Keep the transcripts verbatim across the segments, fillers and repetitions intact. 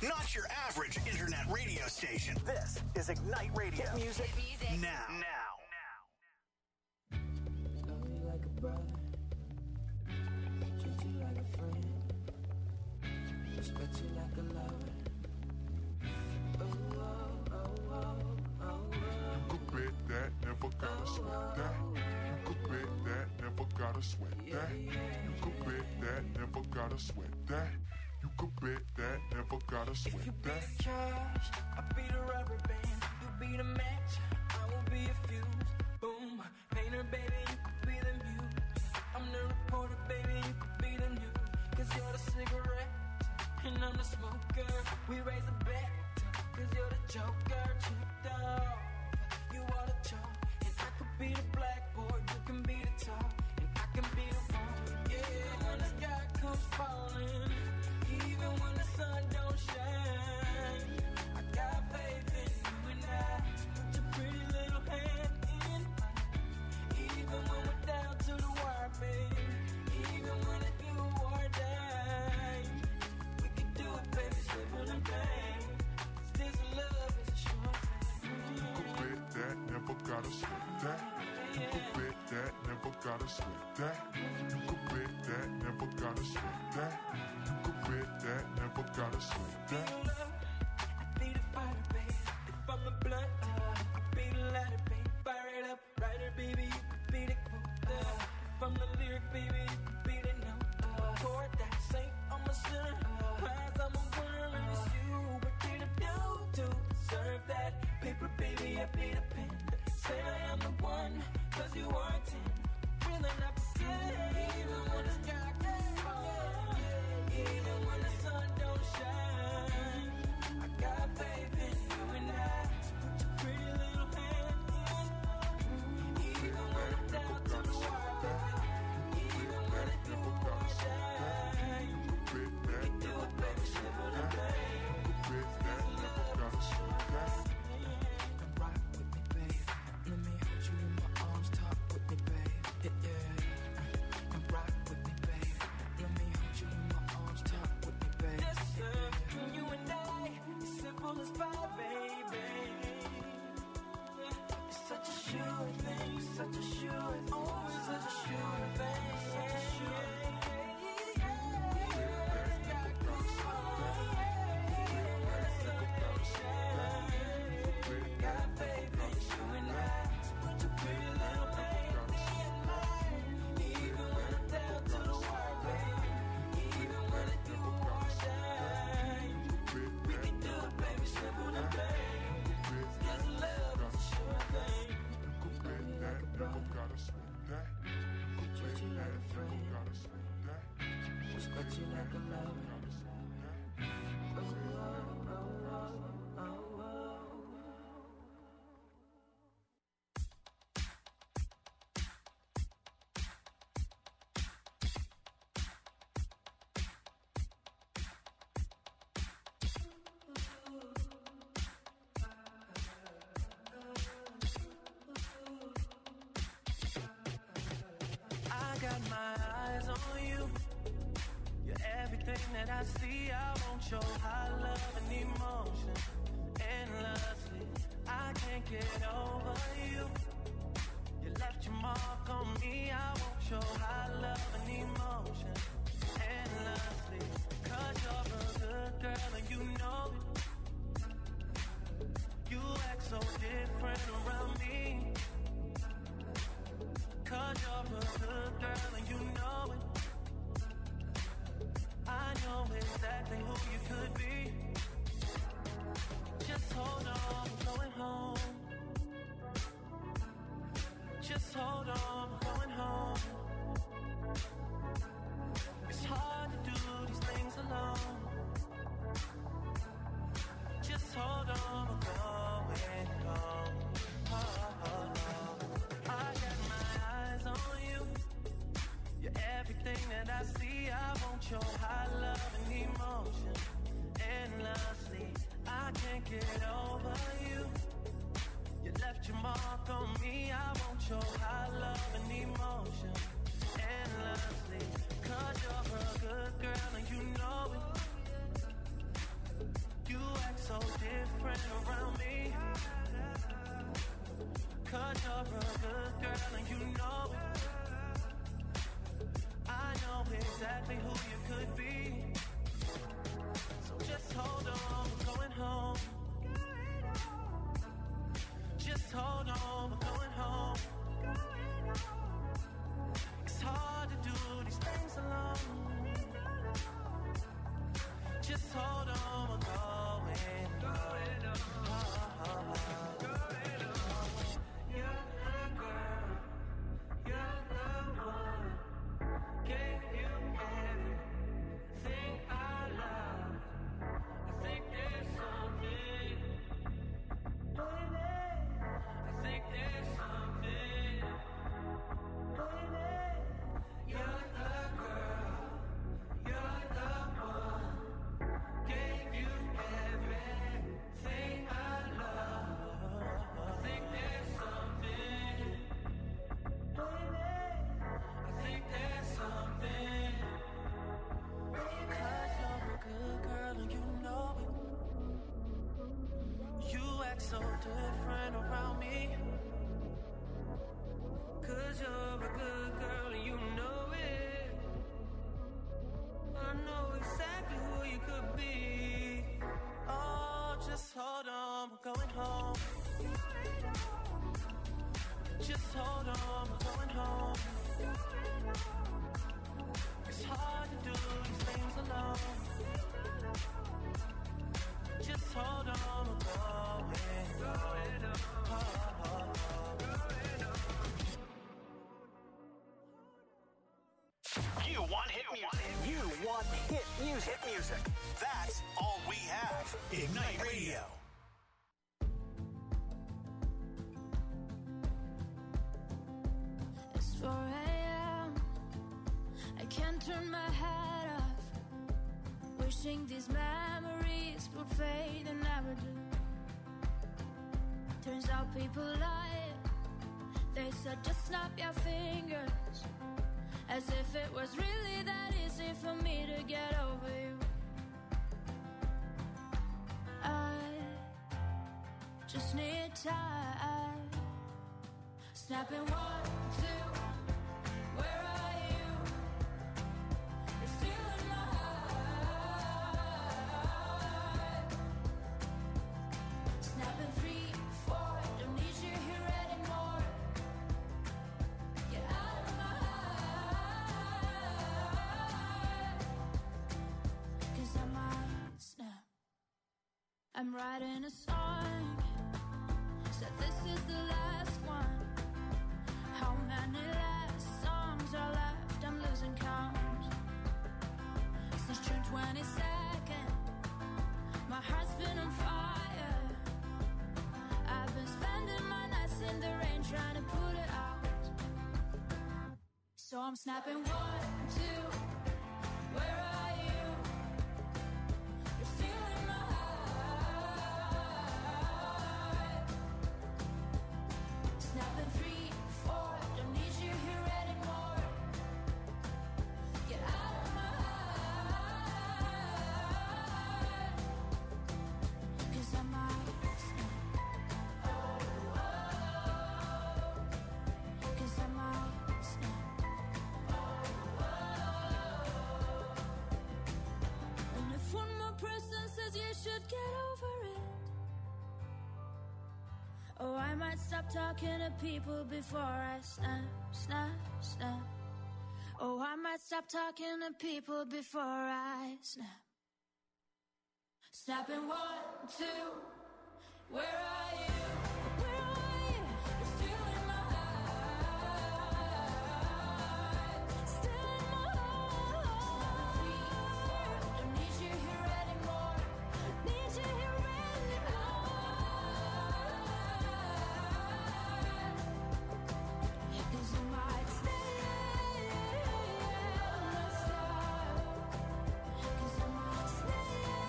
not your average internet radio station. This is Ignite Radio. Hit music, Hit music. now. Now. Love you like a brother, treat you like a friend, respect you like a lover. Oh, oh, oh, oh, oh. You could bet that, never gotta sweat that. You could bet that, never gotta sweat that. You could bet that, never gotta sweat that. You could bet that, never gotta sweat that. If you be the cash, I'll be the rubber band. You be the match, I will be a fuse. Boom, painter, baby, you could be the muse. I'm the reporter, baby, you could be the news. Cause you're the cigarette, and I'm the smoker. We raise the bet, cause you're the joker. Tripped off, you are the chalk. And I could be the blackboard, you can be the top. And I can be the one, yeah, when the sky comes falling. Even when the sun don't shine, I got faith in you and I. So put your pretty little hand in mine. Even when we're down to the wire, baby. Even when it's do or die, we can do it, baby, simple and plain. This love is a short thing. You could bet that, never gotta sweat that. You could bet that, never gotta sweat that. You could bet that, never gotta sweat that. You could bet that, never gotta sweat that. I be the fire, baby. If I'm the blunt, I be the lighter, baby. Fire it up, writer, baby. You could be the quote. If I'm the lyric, baby, you could be the note. Chord that saint, I'm a sinner. Prize, I'm a winner, and it's you. What did I do to deserve that? Paper, baby, I be the pen. Say I am the one, cause you are ten. Really not pretend. Even when the sky gets falling, even when the sun don't shine, I got faith in you and I. So put your pretty little hand in. Even when I'm down to the wire, even when it do or die, we can do it, baby, simple and plain. This love is a short thing. Come rock with me, babe. Let me hold you in my arms, talk with me, babe. Yeah, yeah. Come rock with me, babe. Let me hold you in my arms, talk with me, babe. This love between you and I is simple as pie, baby. It's such a sure thing, such a sure thing, oh, it's such a sure thing, such a sure thing. Never gotta sweat that. Treat you like a friend, Never gotta sweat that. respect you like a lover. Gotta sweat that. Oh, oh, oh, oh, oh, oh. I got my eyes on you. You're everything that I see. I want your high love and emotion endlessly. I can't get over you. You left your mark on me. I want your high love and emotion endlessly. Cause you're a good girl and you know it. You act so different around me. Cause you're a good girl and you know it. I know exactly who you could be. a good girl and you know it. I know exactly who you could be. So just hold on, we're going home. Just hold on, we're going home. It's hard to do these things alone. Just hold on, we're going home. Oh, oh, oh. You're the girl, you're the one. Gave you everything I love. I think there's something, baby. I think there's something, baby. You're the girl, you're the one. Gave you everything I love. I think there's something, baby. I think there's something. Because you're a good girl and you know it. You act so different around me. Cause you're a good girl and you know it. I know exactly who you could be. Oh, just hold on, we're going home. Just hold on, we're going home. It's hard to do these things alone. Just hold on, we're going, going oh, oh, oh. You want hit music. You want hit music. Hit music. That's all we have. Ignite Radio. It's four a.m. I can't turn my head off. Wishing these memories would fade and never do. Turns out people lie. They said just snap your fingers. As if it was really that easy for me to get over you. I just need time. Snapping one, two, where are you? You're still in my heart. Snapping three, four, don't need you here anymore. Get out of my heart. Cause I might snap. I'm writing a song. Said this is the last one. How many last songs are left? I'm losing count. Since June twenty-second, my heart's been on fire. I've been spending my nights in the rain trying to put it out. So I'm snapping one, two, where are you? You're still in my heart. Snapping three, four, don't need you here anymore. Get out of my heart. Cause I might snap. Oh, oh. Cause I might snap. Oh, oh. And if one more person says you should get over it, oh, I might stop talking to people before I snap, snap, snap. Oh, I might stop talking to people before I snap. Snapping one, two, where are you? Where are you? You're still in my heart. Still in my heart. Three, four, don't need you here anymore. Need you here anymore. Cause I might stay and stop. Cause I might stay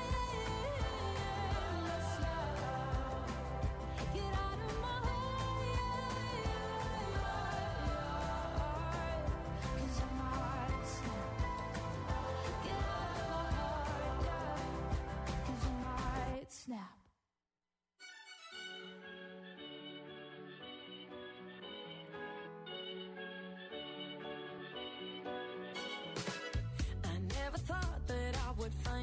and stop. Get out of my heart. Cause I might snap. Get out of my heart, yeah. Cause I might snap.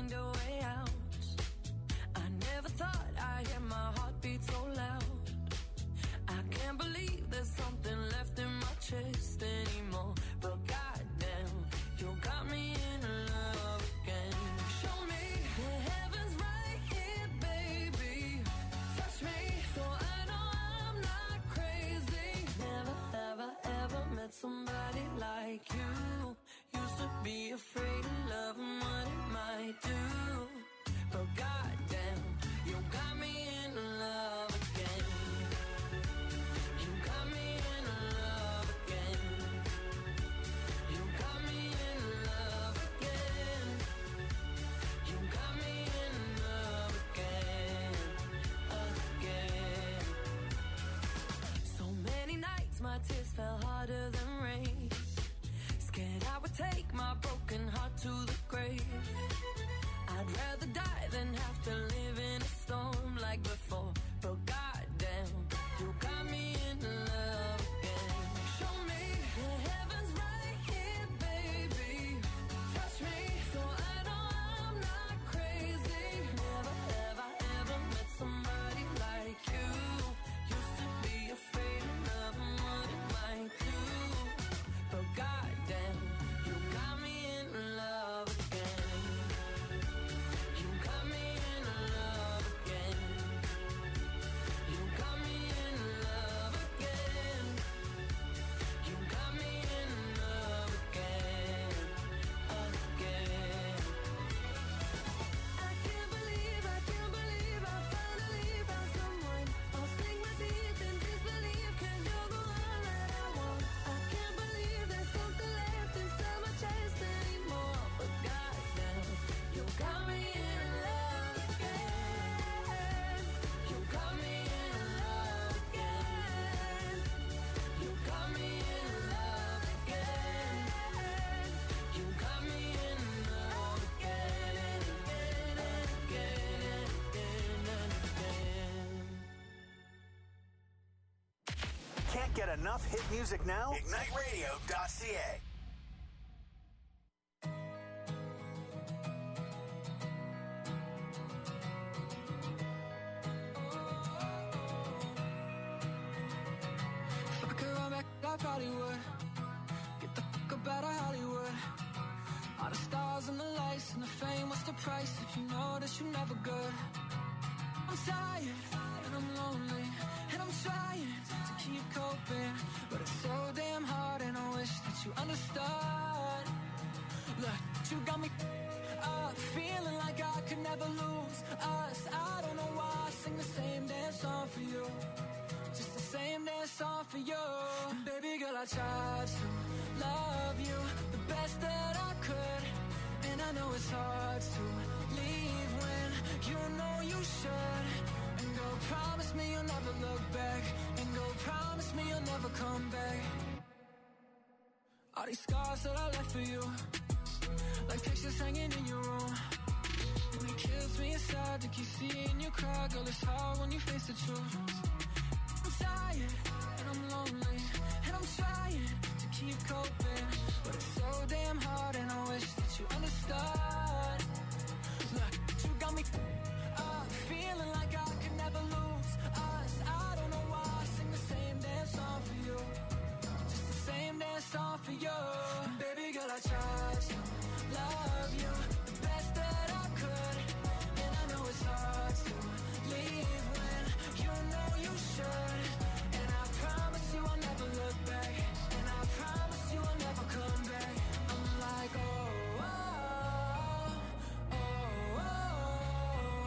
find a way out. I never thought I'd hear my heartbeat so loud. I can't believe there's something left in my chest anymore. But goddamn, you got me in love again. Show me the heavens right here, baby. Touch me so I know I'm not crazy. Never, ever, ever met somebody like you. Used to be afraid of love and what it might do. But goddamn, you got me in love again. You got me in love again. You got me in love again. You got me in love again, again. So many nights my tears fell harder than rain. Scared I would take my broken heart to the grave. I'd rather die than have to live in a storm like before. But goddamn, you got me in love again. Show me the heavens right here, baby. Touch me so I know I'm not crazy. Never, ever, ever met somebody like you. Used to be afraid of love and what it might do. But goddamn, you got me in love again. You got me in love again. You got me in love again. You got me in love again, again. I can't believe, I can't believe I finally found someone. I'll sink my teeth in disbelief 'cause you're the one that I want. I can't believe there's something left inside my chest anymore. But goddamn, you got me in love again. You got me in love again. You got me in love again. You got me in love again and again and again and again and again. Can't get enough hit music now? ignite radio dot c a. If I could run back, I probably would. Get the fuck up out of Hollywood. All the stars and the lights and the fame, what's the price if you know that you're never good? I'm tired and I'm lonely and I'm trying to keep coping, but it's so damn hard and I wish that you understood. Look, you got me up, feeling like I could never lose us. I don't know why I sing the same damn song for you, just the same damn song for you. And baby girl, I tried to love you the best that I could, and I know it's hard to leave when you know you should. And go promise me you'll never look back, and go promise me you'll never come back. All these scars that I left for you, like pictures hanging in your room, and it kills me inside to keep seeing you cry. Girl, it's hard when you face the truth. I'm tired and I'm lonely and I'm trying to keep coping, but it's so damn hard and I wish that you understood. Look, you got me up, feeling like I could never lose us. I don't know why I sing the same damn song for you, just the same damn song for you. And baby girl, I tried to love you the best that I could, and I know it's hard to leave when you know you should. And I promise you I'll never look back, and I promise you I'll never come back. I'm like, oh, oh, oh, oh,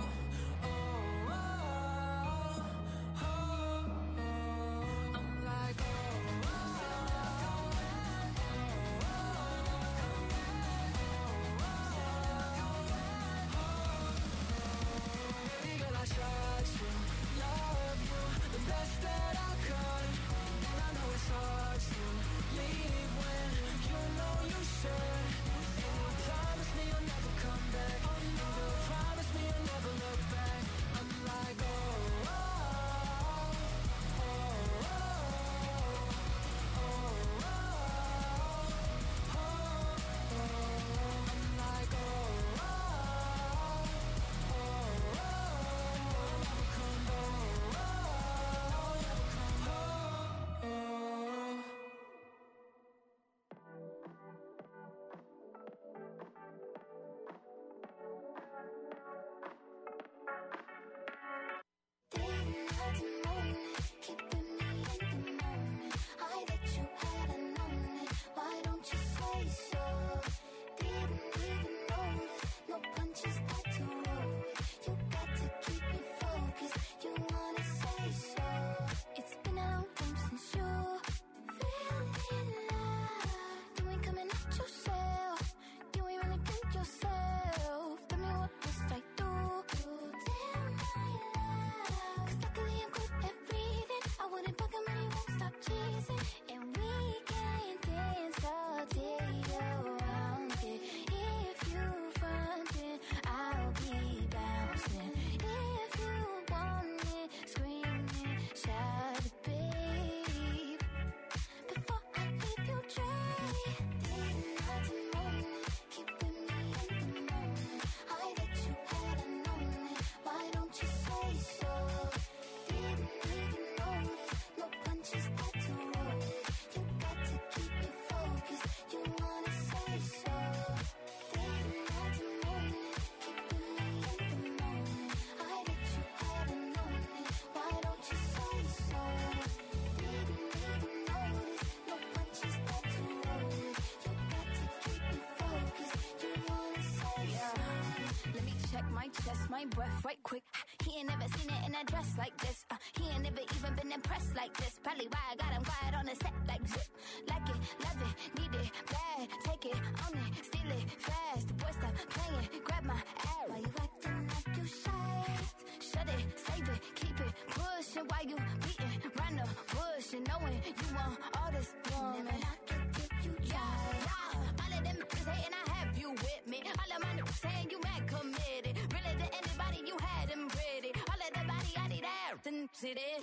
my chest, my breath right quick. He ain't never seen it in a dress like this. Uh, he ain't never even been impressed like this. Probably why I got him quiet on the set like zip. Like it, love it, need it, bad. Take it, own it, steal it, fast. The boy stop playing, grab my ass. Why you acting like you shy? Shut it, save it, keep it, push it. Why you beating round the bush and knowing you want all this woman? Never not get you dry. All of them niggas hating, I have you with me. All of my niggas saying you mad committed. Really to anybody you had them pretty. All of the body I need out and sit it.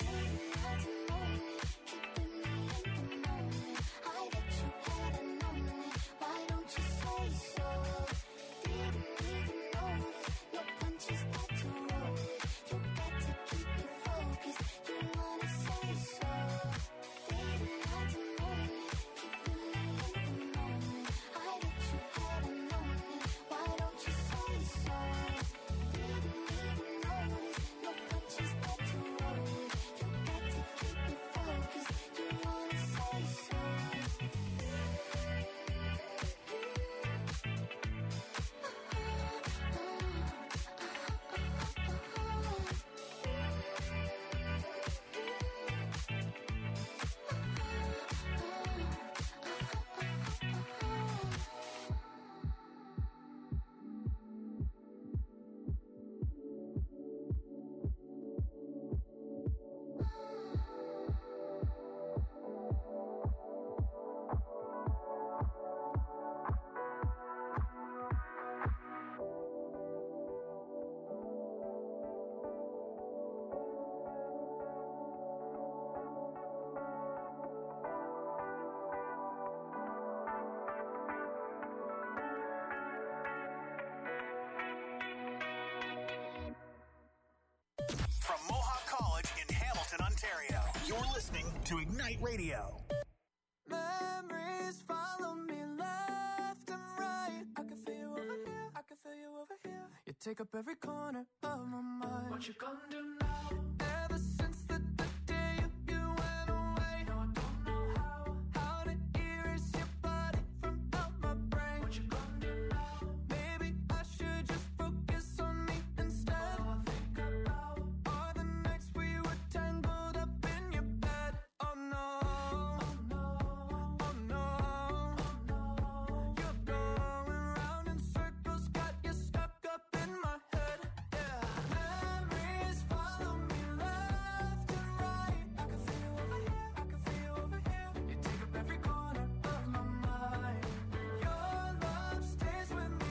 From Mohawk College in Hamilton, Ontario, you're listening to Ignite Radio. Memories follow me left and right. I can feel you over here, I can feel you over here. You take up every corner of my mind. What you gonna do now? Ever since the, the day you, you went away, no, I don't know how, how to erase your body from out my brain. What you gonna do now? Maybe I should just focus on me instead. All I think about are the nights we were tangled up in your bed. Oh no, oh no, oh no, oh no. You're going round in circles, got you stuck up in my head. Yeah, memories follow me left and right. I can feel you over here, I can feel you over here. You take up every corner of my mind. Your love stays with me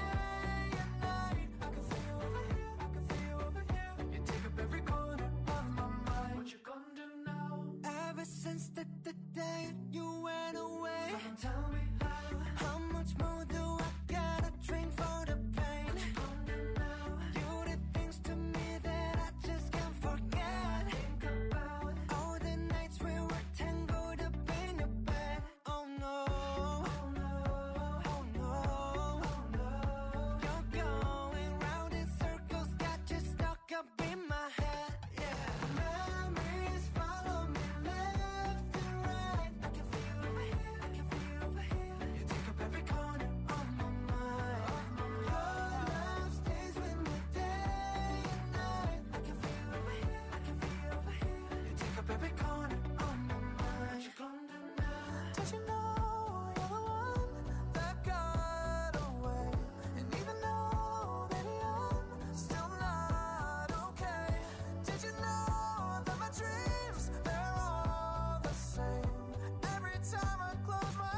day and night. I can feel you over here, I can feel you over here. You take up every corner of my mind. What you gonna do now? Ever since the, the day you went away, someone tell me how. How much more do I gotta drink for the pain? What you gonna do now? You did things to me that I just can't forget. Think about all the nights we were tangled up in your bed. Oh no, oh no, oh no, oh no. You're going round in circles, got you stuck up in my head. Yeah, memories follow me left and right. I can feel you over here, I can feel you over here. You take up every corner of my mind. Your love stays with me day and night. I can feel you over here, I can feel you over here. You take up every corner of my mind. What you gonna do now? Did you know you're the one that got away? And even though, baby, I'm still not okay. Did you know that my dreams, they're all the same? Every time I close my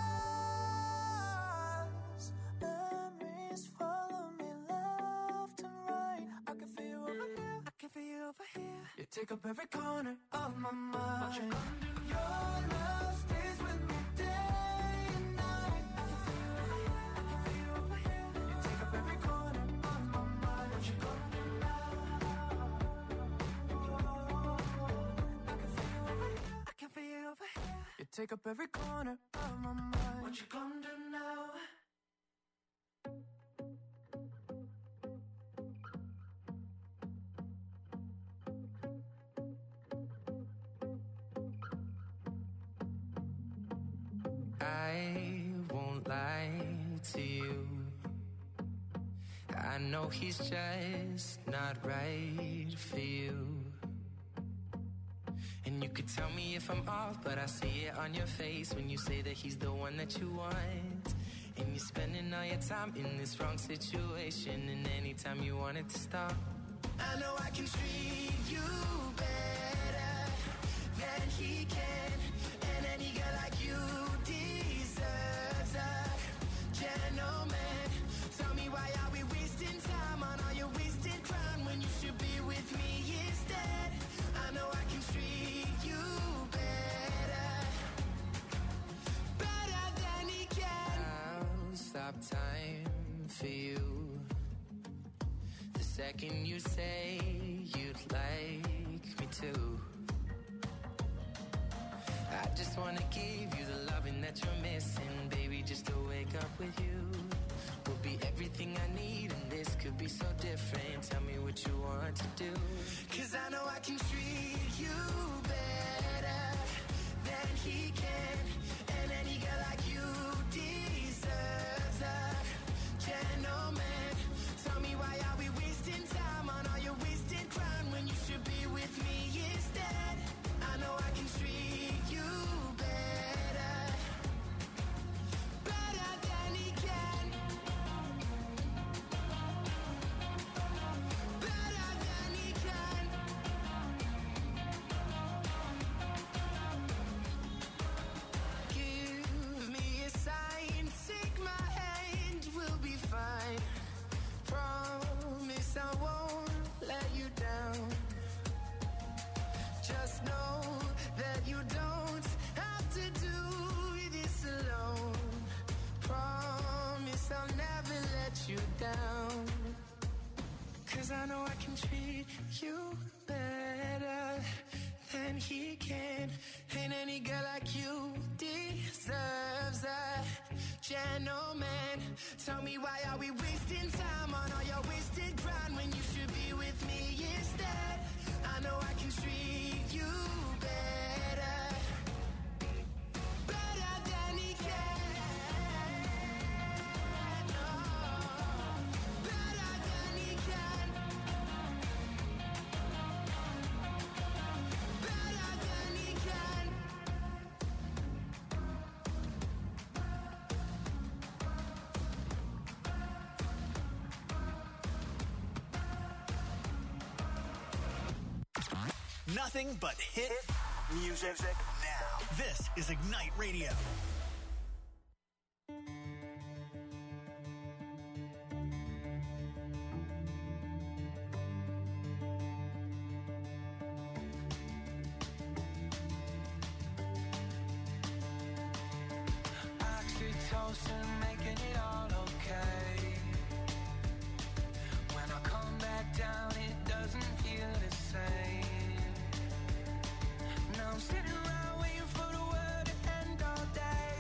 eyes, memories follow me left and right. I can feel you over here, I can feel you over here. You take up every corner of my mind. What you gonna do? Your love stays with me day and night. I can feel you over here, I can feel you over here. You take up every corner of my mind. What you gonna do now? I can feel you over here, I can feel you over here. You take up every corner of my mind. What you gonna do now? I won't lie to you. I know he's just not right for you. And you could tell me if I'm off, but I see it on your face when you say that he's the one that you want. And you're spending all your time in this wrong situation, and anytime you want it to stop, I know I can treat you better than he can. And any girl like you deserves a gentleman. Tell me, why are we wasting time on all your wasted crown when you should be with me instead? I know I can treat you better, better than he can. I'll stop time for you the second you say you'd like me to. I just wanna give you the loving that you're missing, baby, just to wake up with you will be everything I need, and this could be so different. Tell me what you want to do, 'cause I know I can treat you better than he can. And any girl like you deserves a gentleman. Tell me, why are we wasting time on all your wasted crown when you should be with me instead? I know I can treat you better, better than he can, better than he can. Give me a sign, take my hand, we'll be fine. Promise I won't let you down. Just know that you don't have to do this alone. Promise I'll never let you down. 'Cause I know I can treat you better than he can. And any girl like you deserves a gentleman. Tell me, why are we wasting time on all your wasted grind when you should be with me instead? I know I can treat you better, better than he can. Oh, better than he can, better than he can. Nothing but hit music now. This is Ignite Radio. Oxytocin, making it all okay. When I come back down, it doesn't feel the same. Now I'm sitting around waiting for the world to end all day.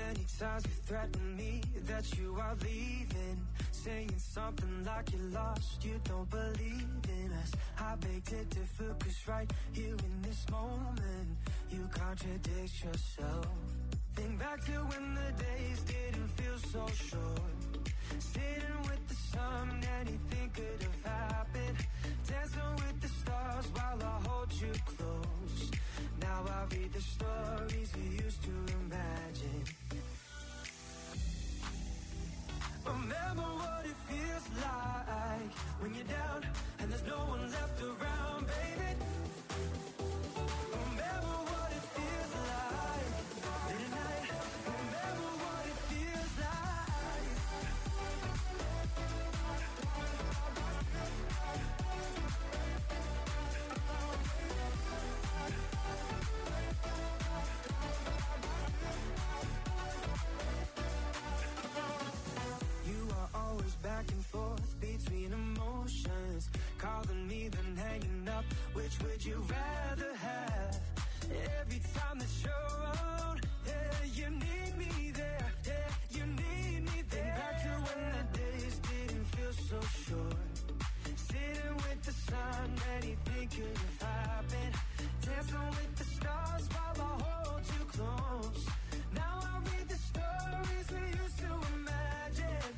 many times you threatened me that you are leaving, saying something like you're lost, you don't believe in us. I beg to differ, cause right here in this moment, you contradict yourself. Think back to when the days didn't feel so short, sitting with the sun, anything could have happened, dancing with the stars while I hold you close. Now I read the stories we used to imagine. Remember what it feels like when you're down and there's no one left around, baby. Remember what it feels like late at night. Remember what it feels like. You are always back and forth between emotions, calling me then hanging up. Which would you rather have? Every time that you're around, yeah, you need me there, yeah, you need me there. Think back to when the days didn't feel so short, sitting with the sun, anything could have happened, dancing with the stars while I hold you close. Now I read the stories we used to imagine.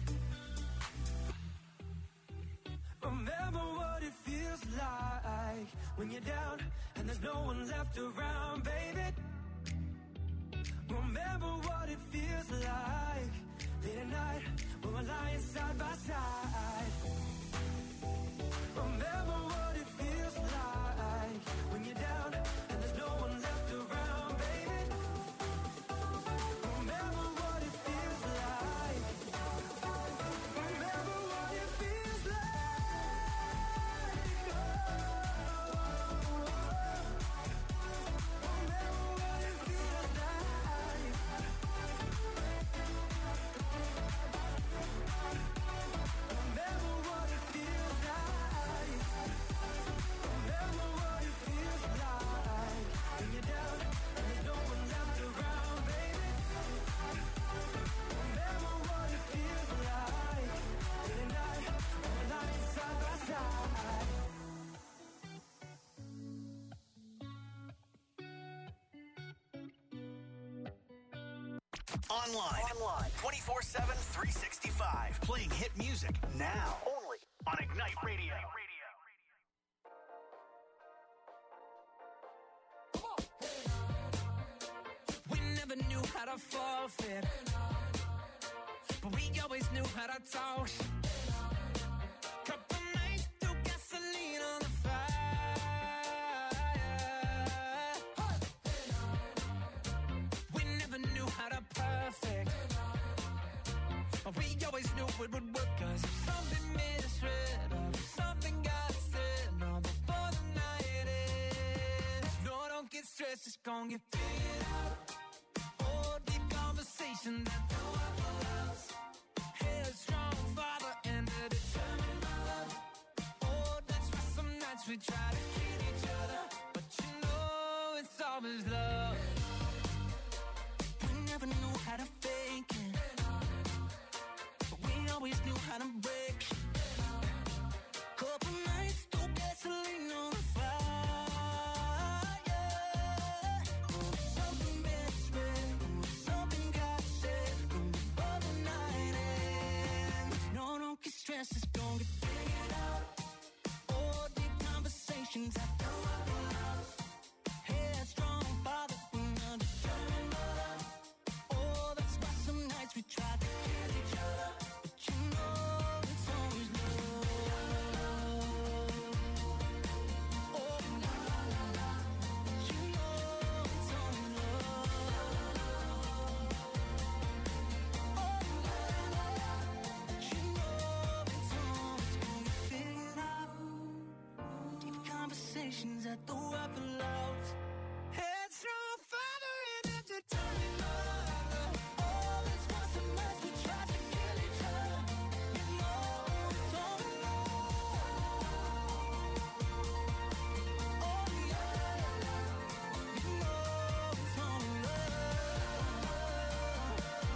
Remember what it feels like when you're down and there's no one left around, baby. Remember what it feels like late at night when we're lying side by side. Remember what it feels like when you're down and there's no one left around, baby. Remember what it feels like. Remember what it feels like. Remember what it feels like. Remember what it feels like. Remember what it feels like when you're down and there's no one left around, baby. Remember what it feels like late at night when we're lying side by side. Online. Online. twenty-four seven, three sixty-five. Playing hit music now. Only on Ignite Radio. We never knew how to forfeit, but we always knew how to talk. Couple nights threw gasoline on the fire. We never knew how to perfect, but we always knew it would work. Cause if something made us red, or if something got said, no, before the night ends. No, don't get stressed, it's gonna get figured out. Oh, deep conversation that no one loves. Headstrong father and a determined mother. Oh, that's why some nights we try to kill each other, but you know it's always love. We never knew how to fake it, but we always knew how to break. Couple nights, threw gasoline on the fire. Oh, something misread, oh, something got said, oh, before the night ends. No, don't get stressed, it's gonna get figured out. Oh, deep conversations I know I love. Headstrong father, and a determined mother. Oh, that's why some nights we try to kill each other, but you know it's always love. Oh, la la la la, but you know it's always love. Oh, la la la la, but you know it's always gonna get figured out. Deep conversations at the weapon love. Headstrong father and a determined mother. Oh, that's why some nights we try to kill each other. You know it's always love. Oh, yeah, you know it's always love.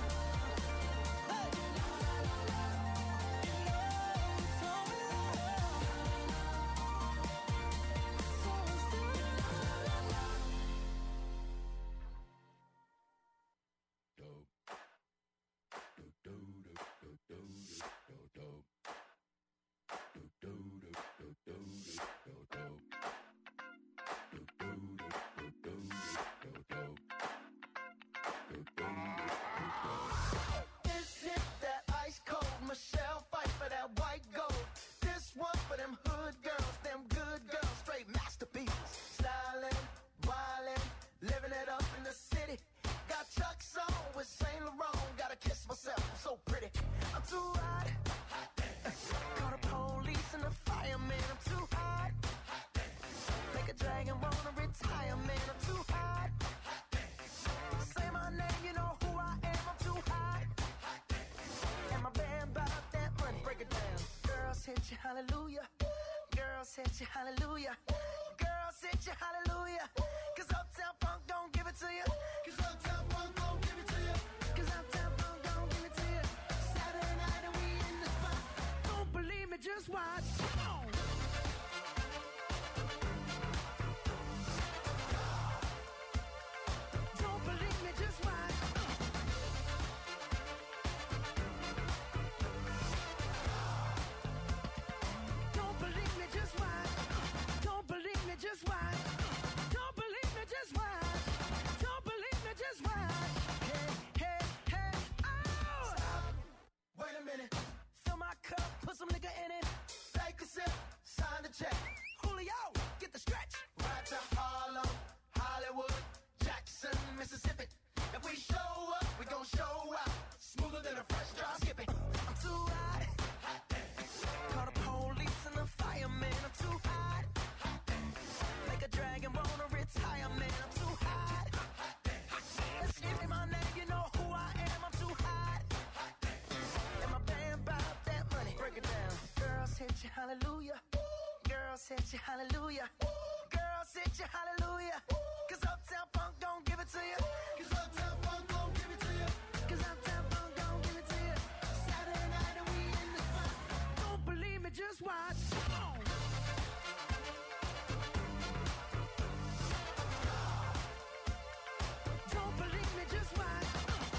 hit you hallelujah. Girls hit you hallelujah. Girls hit you hallelujah. Cause Uptown Funk don't give it to you. Cause Uptown Funk don't give it to you. Cause Uptown Funk don't give it to you. Saturday night and we in the spot. Don't believe me, just watch. Come on. Don't believe me, just watch. Don't believe me, just watch. Don't believe me, just watch. Don't believe me, just watch. Don't believe me, just watch. Hey, hey, hey, oh! Stop. Wait a minute. Fill my cup, put some nigga in it. Take a sip, sign the check. Julio, get the stretch. Right to Harlem, Hollywood, Jackson, Mississippi. If we show up, we gon' show out. Smoother than a fresh drop. Skip it. I'm too hot. Hot dance. Call the police and the fireman. I'm too hot. Hot dance. Make a dragon wanna retire, man. I'm too hot. Hot dance. Let's give me my name, you know who I am. I'm too hot. Hot dance. And my band bought that money. Break it down. Girls hit you hallelujah. Girls hit you hallelujah. Girls hit you hallelujah. Cause Uptown Funk don't give it to you. Cause Uptown Funk don't give it to you. Cause Uptown Funk don't give it to you. Saturday night and we in the spot. Don't believe me, just watch. Come on. Don't believe me, just watch.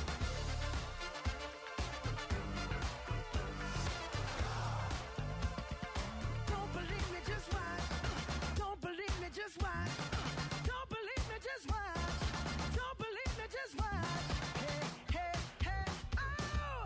Don't believe me, just watch. Don't believe me, just watch. Don't believe me, just watch. Don't believe me, just watch. Hey, hey, hey, oh!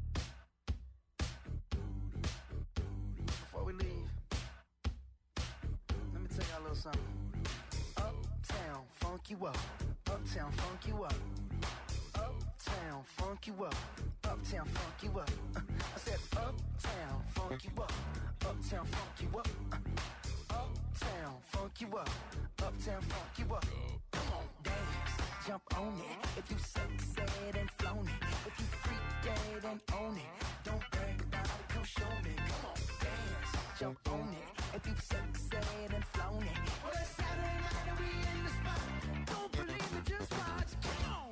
Before we leave, let me tell y'all a little something. Uptown, funk you up. Uptown, funk you up. Uptown, funk you up. Uptown, funk you up. Uh, I said uptown, funk you up. Uptown, funk you up. Uh, uptown, funk you up. Uptown, funk you up. Come on, dance, jump on it. If you succeed and flown it. If you freak dead and own it. Don't brag about it, come show me. Come on, dance, jump on it. If you succeed and flown it. Well, it's Saturday night and we in the spot. Don't believe me, just watch. Come on.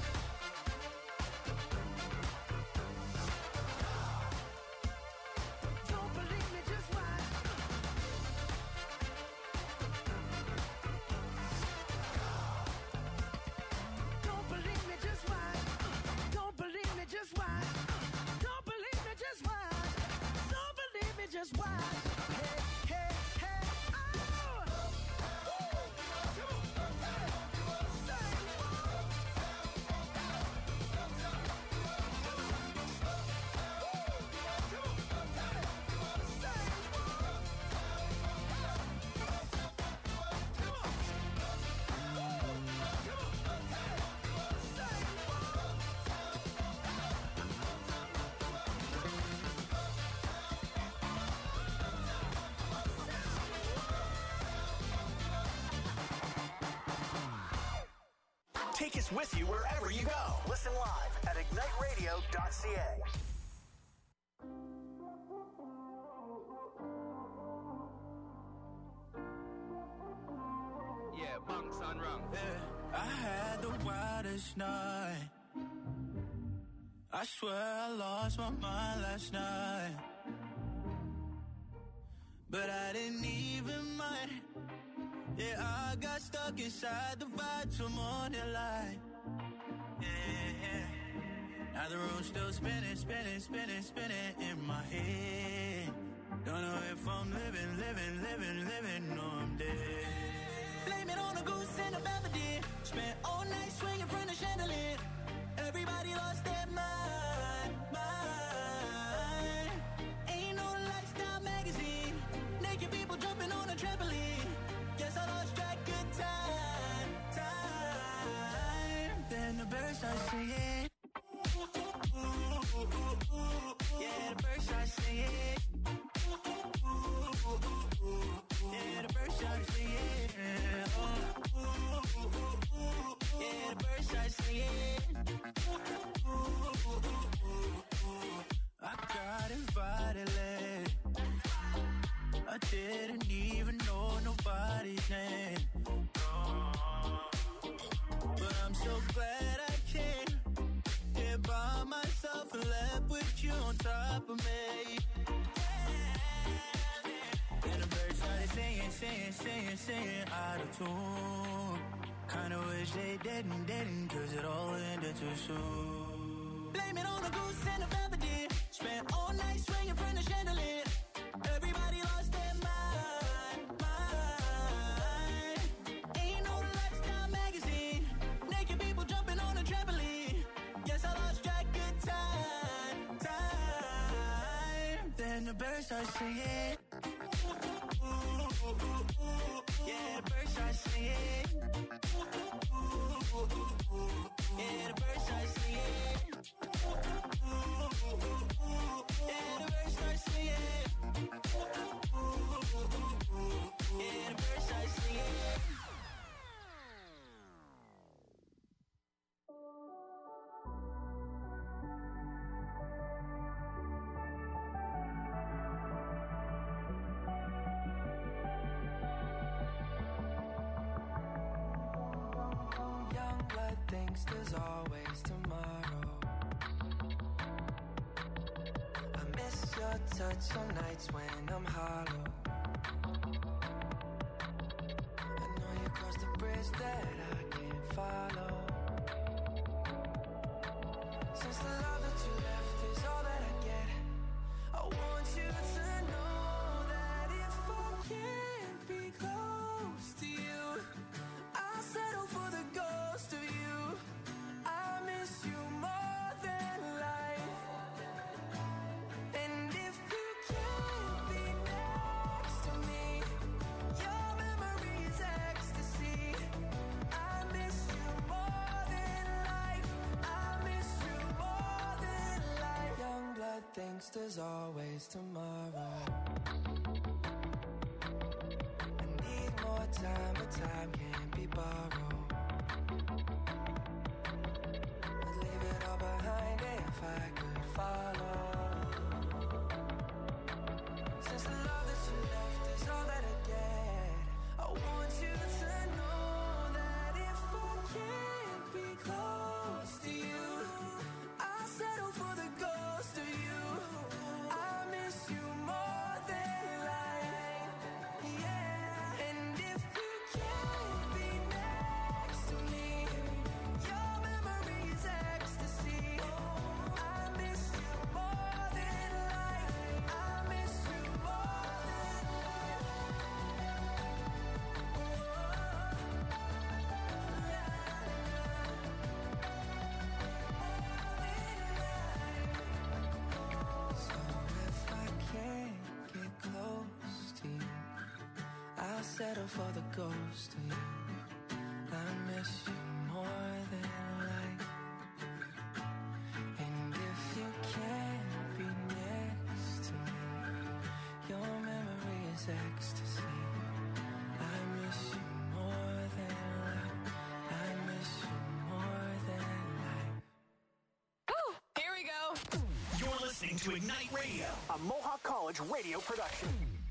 Don't believe me, just watch. Don't believe me, just watch. Don't believe me, just watch. Don't believe me, just watch. Don't believe me, just watch. Hey, hey, hey, oh! Take us with you wherever you go. Listen live at ignite radio dot c a. Yeah, bunks on rung. Yeah, I had the wildest night. I swear I lost my mind last night. But I didn't even mind. Yeah, I got stuck inside the vibe till morning light. Yeah, yeah. Now the room's still spinning, spinning, spinning, spinning in my head. Don't know if I'm living, living, living, living, or I'm dead. Blame it on a goose and a melody. Spent all night swinging from the chandelier. Everybody lost their mind, mind. Ain't no lifestyle magazine. Naked people jumping on a trampoline. Guess I lost track of time, time. Then the birds start singing. Yeah, the birds start singing. Yeah, the birds start singing. Yeah, the birds start singing. I got invited late. top of me. Yeah. And the birds started singing, singing, singing, singing out of tune. Kinda wish they didn't, didn't, cause it all ended too soon. Blame it on the goose and the velvet. Spent all night swinging from the chandelier. Everybody lost their mind, mind. Ain't no lifestyle magazine. Naked people jumping on a trampoline. Yes, I lost track of time, time. Then the birds start singing. Yeah, the birds start singing. Yeah, the birds start singing. Yeah, the birds start singing. Yeah, the birds start singing. Young blood thinks there's always tomorrow. I miss your touch on nights when I'm hollow. I know you crossed a bridge that I can't follow. Since the love that you left is all that I get, I want you to know that if I can't be close to you, I'll settle for the ghost of you. I miss you more than life. And if you can't be next to me, your memory is ecstasy. I miss you more than life. I miss you more than life. Young blood thinks there's always tomorrow. I need more time, but time can't be borrowed. I'd leave it all behind if I could follow. Since the love that you left is all that I get, I want you to know that if I can't be close to you, I'll settle for the ghost of you. I miss you more than life. Yeah. And if you can't be next to me, your memory is ecstasy. I miss you more than life. I miss you more than So if I can't get close to you, I'll settle for the ghost of you. I miss you more than life. And if you can't be next to me, your memory is ecstasy. I miss you more than life. I miss you more than life. Here we go. You're listening to Ignite Radio, a Mohawk College radio production.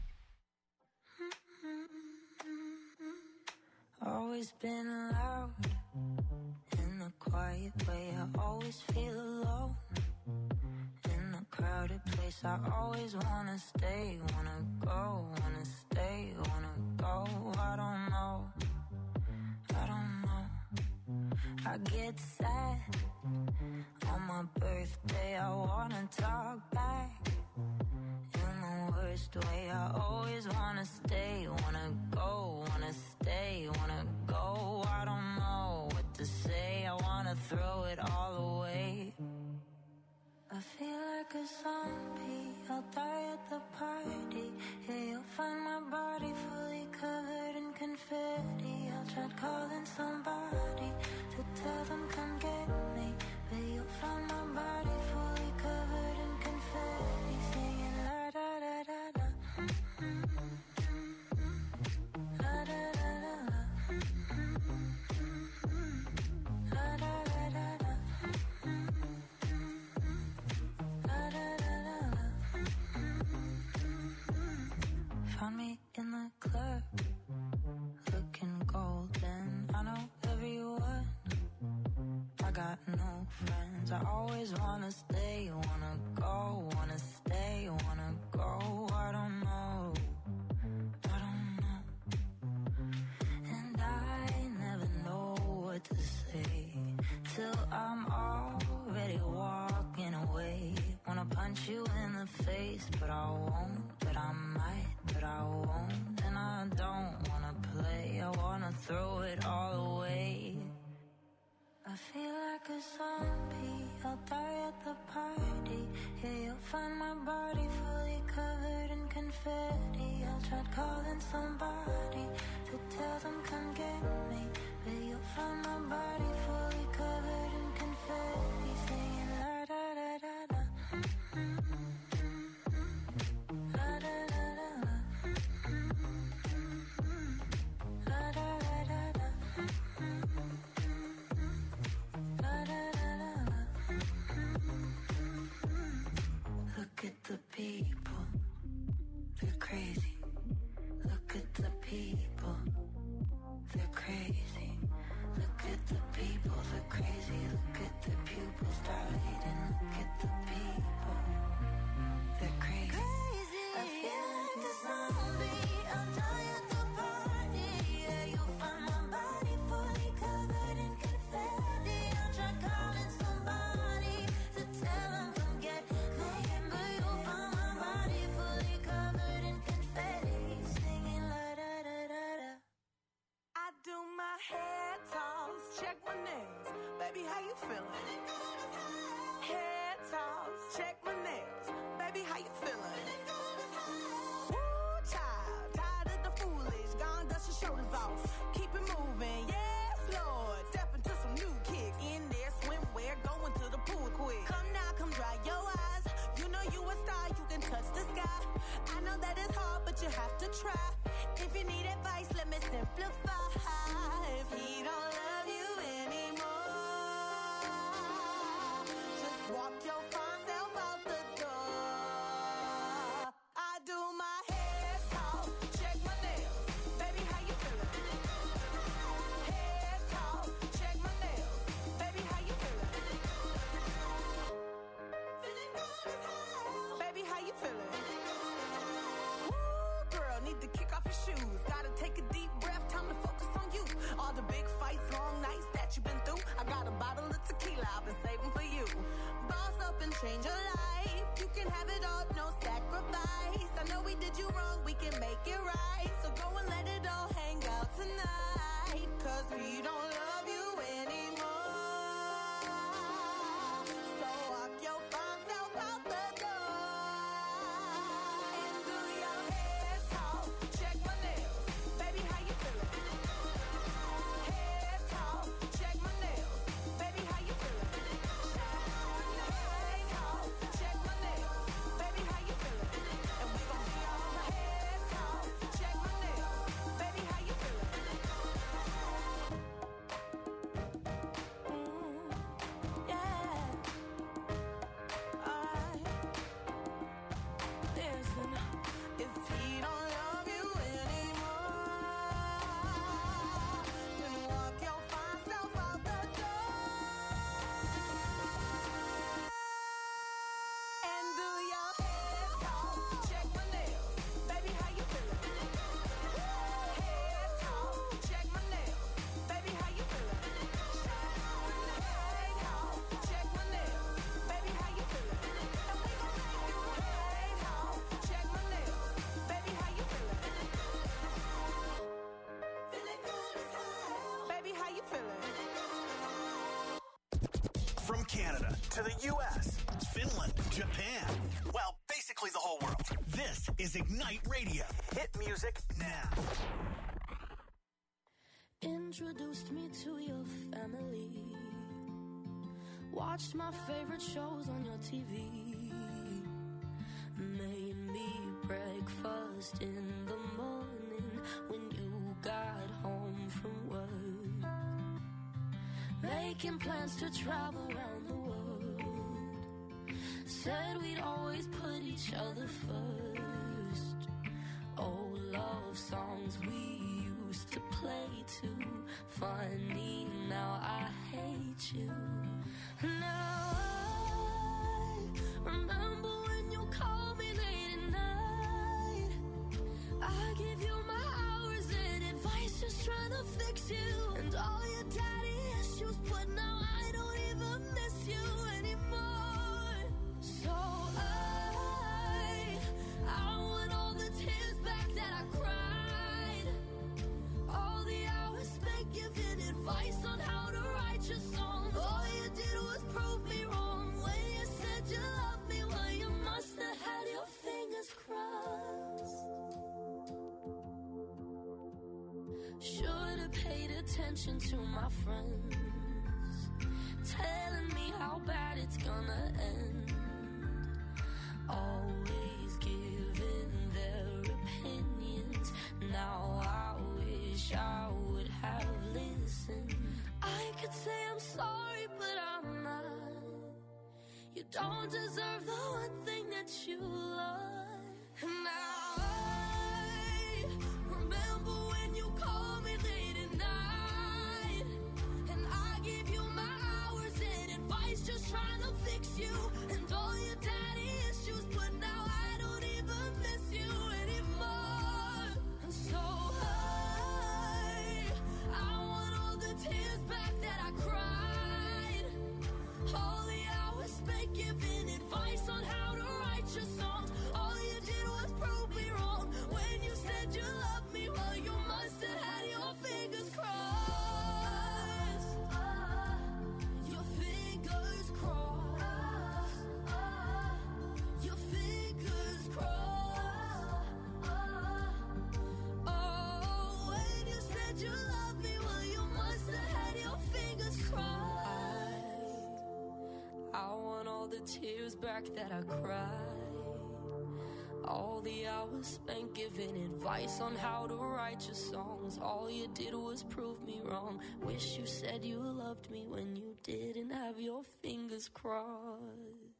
Always been loud in a quiet way. I always feel alone in a crowded place. I always wanna stay, wanna go, wanna stay, wanna go. I don't know, I don't know. I get sad on my birthday. I wanna talk back in the worst way. I always wanna stay, wanna go, wanna stay, wanna go. I don't know what to say. I wanna throw it all away. I feel like a zombie. I'll die at the party. Yeah, you'll find my body fully covered in confetti. I'll try calling somebody to tell them come get me, but you'll find my body fully covered in confetti, singing la da da da da. La da da da da. La da da da da. La da da da da. Found me in the club, looking golden. I know everyone. I got no friends. I always wanna stay, wanna go, wanna at the party. Yeah, you'll find my body fully covered in confetti. I tried calling somebody to tell them come get me, but you'll find my body fully covered in confetti, singing la da da da da. La da da da da. La da da da da. La da da da da. Look at the people, they're crazy. Look at the people, they're crazy. Look at the people, they're crazy. Look at the pupils dilating. Look at the people, they're crazy. I feel like a zombie. I'll die at the party. Yeah, you'll find my body fully covered in confetti. I'll try calling somebody to tell them come get me, but you'll find my body fully covered in confetti, singing la da da da da. I do my hair toss, check my nails. Baby, how you feeling? Hair toss, check my nails. Baby, how you feeling? Woo, child, tired of the foolish. Gone, dust your shoulders off. Keep it moving, yes, Lord. Step into some new kicks. In there, swimwear, going to the pool quick. Come now, come dry your eyes. You know you a star, you can touch the sky. I know that it's hard, but you have to try. If you need advice, let me simplify. If he don't love you anymore, just walk your fine self out the door. I do my hair talk, check my nails. Baby, how you feeling? Hair talk, check my nails. Baby, how you feeling? Feeling good as hell. Baby, how you feeling? Woo, girl, need to kick off your shoes. Gotta take a deep breath, time to focus on you. All the big fights, long nights that you've been through. I got a bottle of tequila I've been saving for you. Boss up and change your life. You can have it all, no sacrifice. I know we did you wrong, we can make it right. So go and let it all hang out tonight. Cause we don't love you anymore. So walk your fine self out the door. And do your hair talk, check my nails. Baby, how you feeling? Hair talk, check my nails. Baby, how you feeling? Hair talk, check my nails. Baby, how you feeling? And we gon' be all hair talk, check my nails. Baby, how you feeling? Mm, yeah. Alright. Listen, if he don't love you anymore, then walk your fine self out the door. And do your hair talk, check my nails. Baby, how you feeling? Hair talk, check my nails. Baby, how you feeling? Hair talk, check my nails. Baby, how you feeling? And we gon' make you hair talk, check my nails. Baby, how you feeling? Feeling good as hell. Baby, how you feeling? From Canada to the U S, Finland, Japan, well, basically the whole world. This is Ignite Radio. Hit music now. Introduced me to your family. Watched my favorite shows on your T V. Made me breakfast in the morning when you got home from work. Making plans to travel around the world. Said we'd always put each other first. Old love songs we used to play too. Funny, now I hate you. Now I remember when you called me late at night. I give you my hours and advice, just trying to fix you. And all your daddy issues, but now I don't even miss you anymore. So I, I want all the tears back that I cried. All the hours spent giving advice on how to write your songs. All you did was prove me wrong. Should've paid attention to my friends, telling me how bad it's gonna end. Always giving their opinions. Now I wish I would have listened. I could say I'm sorry, but I'm not. You don't deserve the one thing that you love. And now I remember when you called me late at night, and I gave you my hours and advice, just trying to fix you and all your daddy issues. But now I don't even miss you anymore. And so I, I want all the tears back that I cried, all the hours spent giving advice on how to write your songs. All you did was prove me wrong when you said you loved me. Well, you must have had your fingers crossed. Your fingers crossed. Your fingers crossed. Oh, when you said you loved me, well, you must have had your fingers crossed. I want all the tears back that I cried, all the hours spent giving advice on how to write your songs. All you did was prove me wrong. Wish you said you loved me when you didn't have your fingers crossed.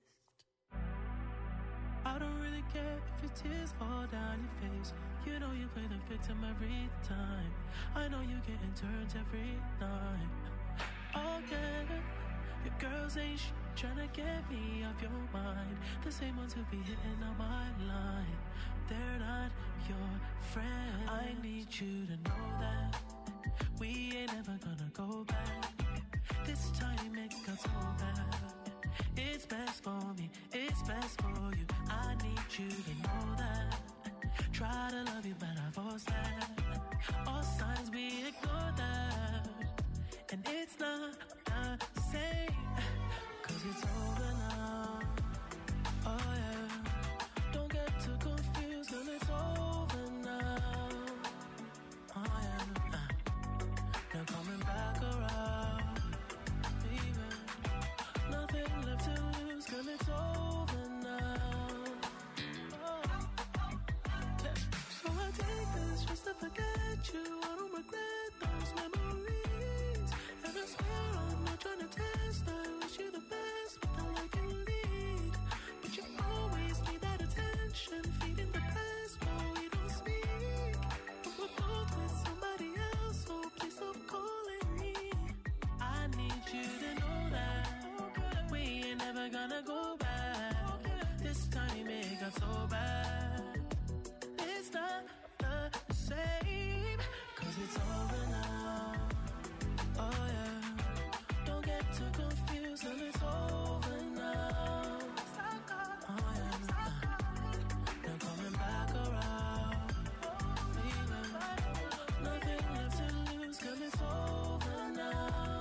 I don't really care if your tears fall down your face. You know you play the victim every time. I know you getting turns every night. Oh yeah, your girls ain't sh- trying to get me off your mind. The same ones who be hitting on my line, they're not your friends. I need you to know that we ain't ever gonna go back. This time it got so bad. It's best for me, it's best for you. I need you to know that. Try to love you, but I force that. All signs we ignore that, and it's not the same. Cause it's over now. Oh yeah. Don't get too confused, girl, it's over now. Oh yeah. Uh, now coming back around, baby. Nothing left to lose, girl, it's over now. Oh. Yeah. So I take this just to forget you. I don't regret those memories, and I swear I'm not trying to test. I wish you the best, but all I can lead. But you always need that attention, feeding the past while we don't speak. But we're both with somebody else, so please stop calling me. I need you to know that we ain't never gonna go back. This time it got so bad. It's not the same, cause it's over now. Oh yeah. Don't get too confused, girl, it's over now. Oh yeah. Now coming back around, baby. Nothing left to lose, girl, it's over now.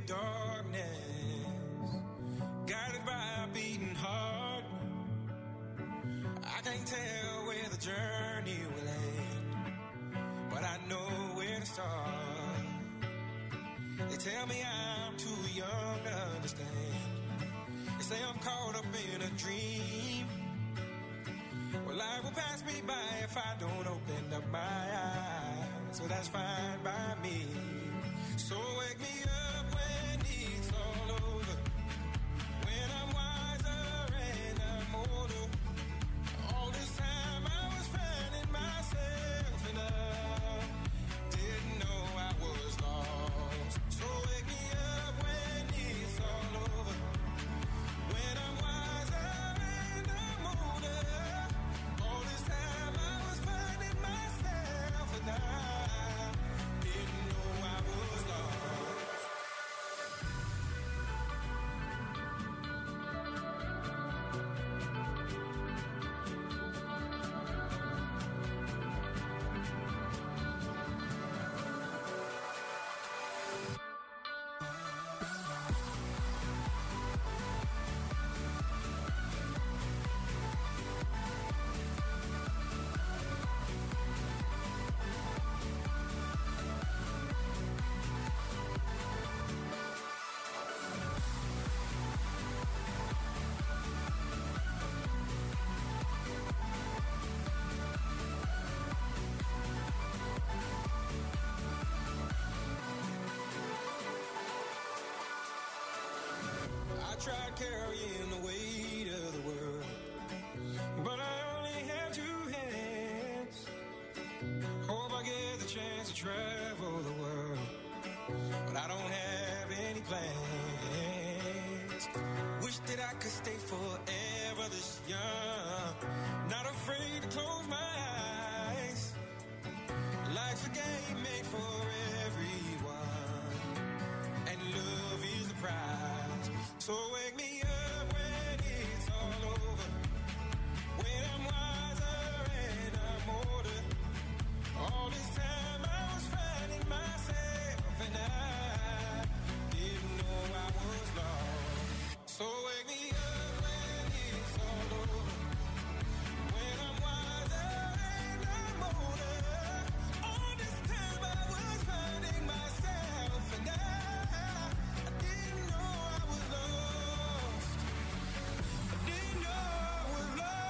darkness, guided by a beating heart. I can't tell where the journey will end, but I know where to start. They tell me I'm too young to understand. They say I'm caught up in a dream. Well, life will pass me by if I don't open up my eyes. So that's fine by me. So wake me up when it's all over.